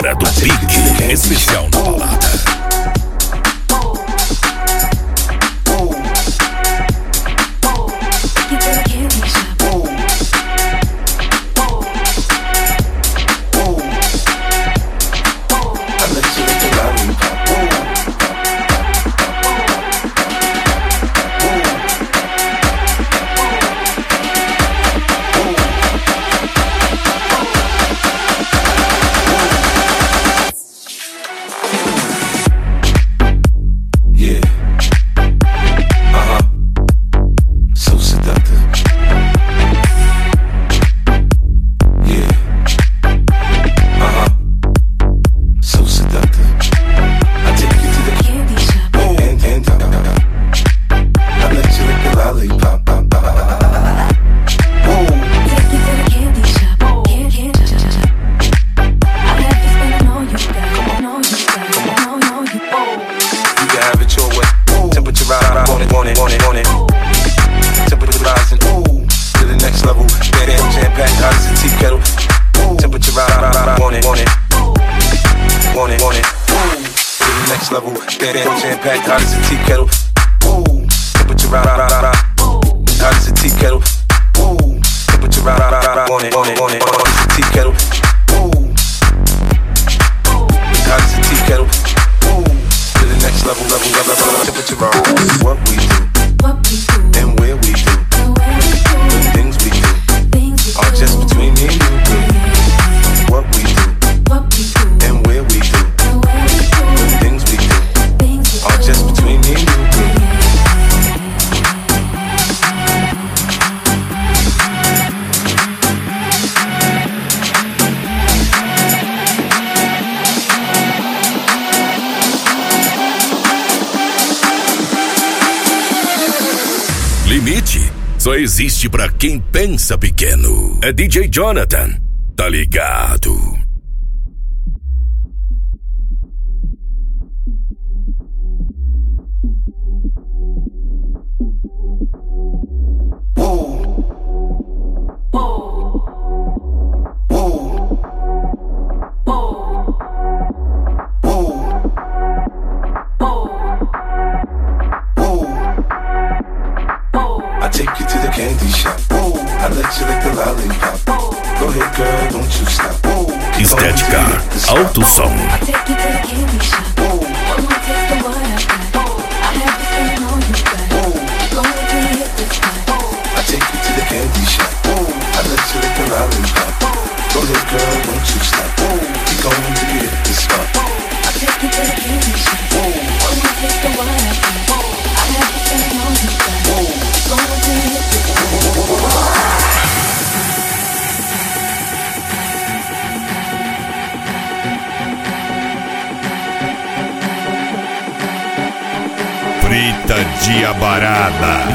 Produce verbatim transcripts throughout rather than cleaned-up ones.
hora do pique especial na balada. Packed hot as a tea kettle. Ooh, temperature right, right, right, right. Hot as a tea kettle. Ooh, temperature right, right, right, right. On it, on it, on it, on it. Tea kettle. Ooh, hot as a tea kettle. Ooh, to the next level, level, level, level. Temperature right. What we do, what we do, and where we do, the things we do, are just between me and you. What we do, what we do, and where we do, the things we do. All just between me and you. Limite só existe pra quem pensa pequeno. É D J Jonathan, tá ligado? Estética Alto Som. Frita Diabarada.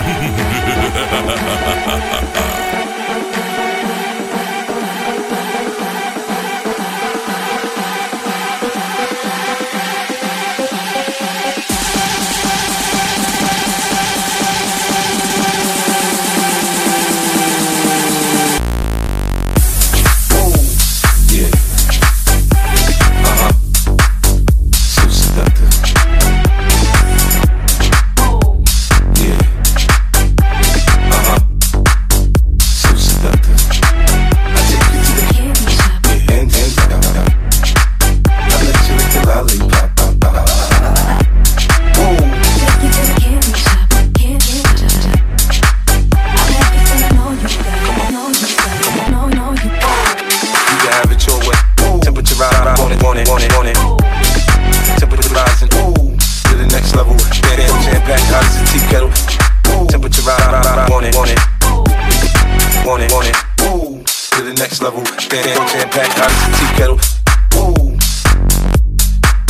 Packed hot as a tea kettle. Ooh,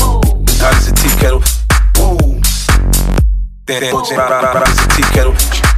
hot as a tea kettle. Ooh, hot as a tea kettle.